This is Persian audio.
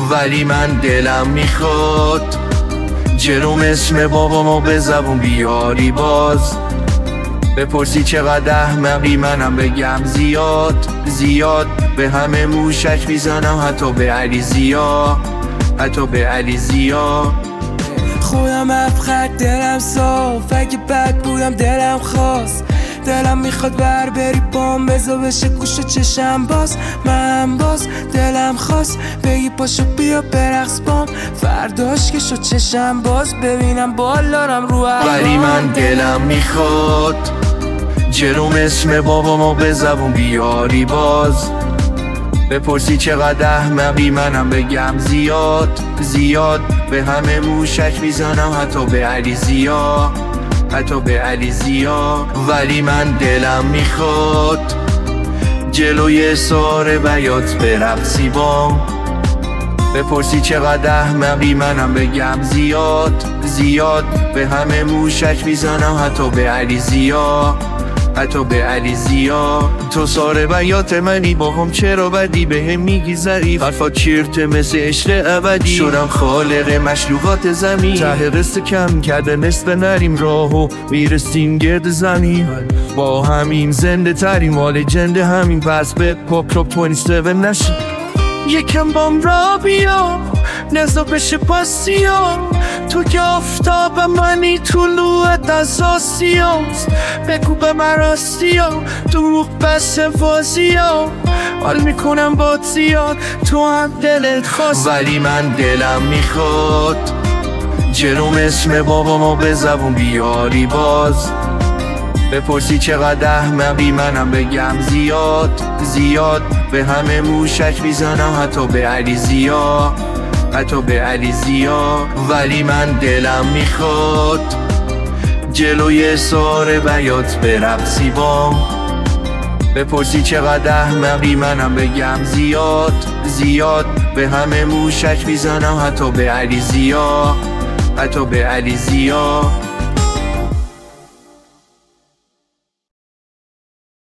ولی من دلم میخواد جلوم اسم بابامو به زبون بیاری باز. بپرسی چقدر احمقی منم بگم زیاد زیاد. به همه موشک میزنم حتی به علی زیا، حتی به علی زیا. خودم افخد دلم صاف، اگه بد بودم دلم خواست. دلم میخواد بری بام بزا بشه گوش چشم باز. من باز دلم خواست بگی پاشو بیا برقص بام. فرداش که شد چشم باز ببینم بالارم رو ولی من دلم میخواد جلوم اسم بابامو به زبون بیاری باز. بپرسی چقدر احمقی منم بگم زیاد زیاد. به همه موشک میزنم حتی به علی زیا، حتی به علی زیا. ولی من دلم میخواد جلوی سار بیات برقصی بام. بپرسی چقدر احمقی منم بگم زیاد زیاد. به همه موشک میزنم حتی به علی زیا، حتی به علی زیا. تو سار بیات منی باهم چرا بدی بهم میگی ظریف. حرفات چیرته مثل عشق ابدی. شدم خالق مشروقات زمین. ته قصه کم کرده نصف نریم راهو میرسیم گرد زمین. با همین زنده تریم مال جنده همین. پس به پاپ کلوب 27 نشیم. یکم بام را بیا نزا بشه پاسیا. تو که آفتاب منی طلوعت از آسیاست. بگو به من راستیا دروغ بس بازیا. حال میکنم باد زیاد تو هم دلت خواست. ولی من دلم میخواد جلوم اسم بابامو به زبون بیاری باز. بپرسی چقدر احمقی منم بگم زیاد زیاد. به همه موشک میزنم حتی به علی زیا، حتی به علی زیا. ولی من دلم میخواد جلوی سار بیات برقصی بام. بپرسی چقدر احمقی منم بگم زیاد زیاد. به همه موشک میزنم حتی به علی زیا، حتی به علی زیا.